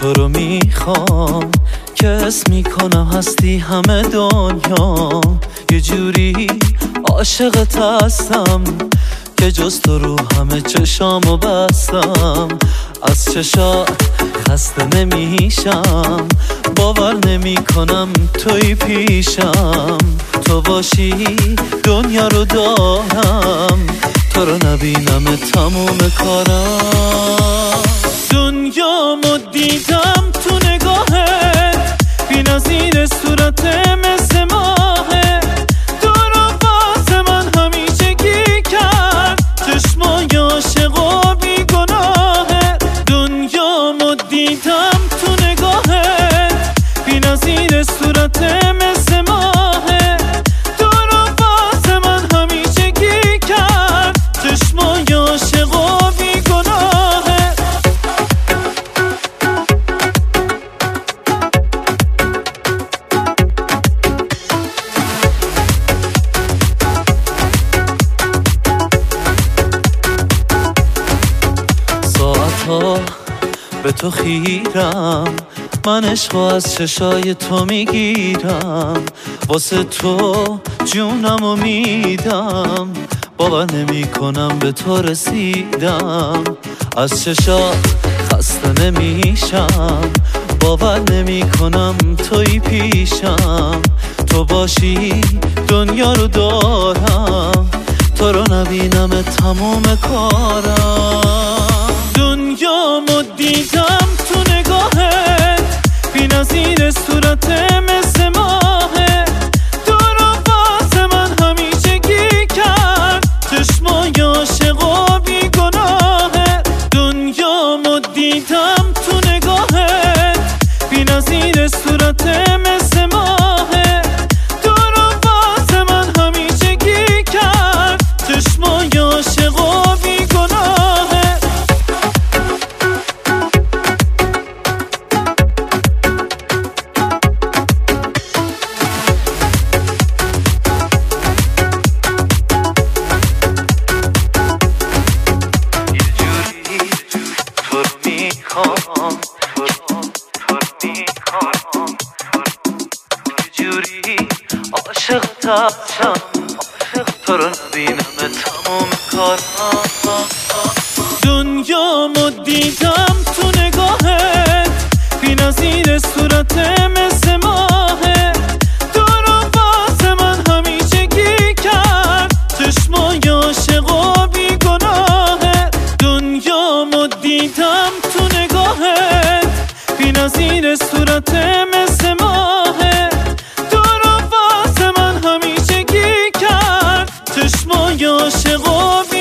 تو رو میخوام که اسم میکنم هستی همه دنیا. یه جوری عاشقت هستم که جز تو رو همه چشامو بستم. از چشات خسته نمیشم، باور نمی کنم توی پیشم. تو باشی دنیا رو دارم، تو رو نبینم تموم کارم. دنیامو دیدم تو نگاهت، بی نظیر صورت مثل ماهه. تو رو واسه من همیشگی کرد، چشمای عاشق و بی گناهه. دنیامو دیدم تو نگاهت، بی نظیر صورت مثل ماهه. تو رو واسه من همیشگی کرد، چشمای عاشق و بی گناهه. ساعتها به تو خیرم، من عشقو از چشای تو میگیرم. واسه تو جونمو میدم، باور نمی کنم به تو رسیدم. از چشات خسته نمیشم، باور نمی کنم توی پیشم. تو باشی دنیا رو دارم، تو رو نبینم تموم کارم. دنیامو دیدم تو نگاهت، بی نظیر صورت مثل ماهه. تو رو واسه من همیشگی کرد، چشمای عاشق و بی گناهه. دنیامو دیدم تو نگاهت، بی نظیر صورت مثل ماهه. تو رو واسه من همیشگی کرد، چشمای عاشق و بی گناهه. عاشقتم، تو رو نبینم تموم کارم. دنیامو دیدم تو نگاهت، بی نظیر صورت مثل ماهه. تو رو واسه من همیشگی کرد، چشمای عاشق و بی گناهه. دنیامو دیدم تو نگاهت، بی نظیر صورت مثل ماهه. تو رو واسه من همیشگی کرد، چشمای عاشق و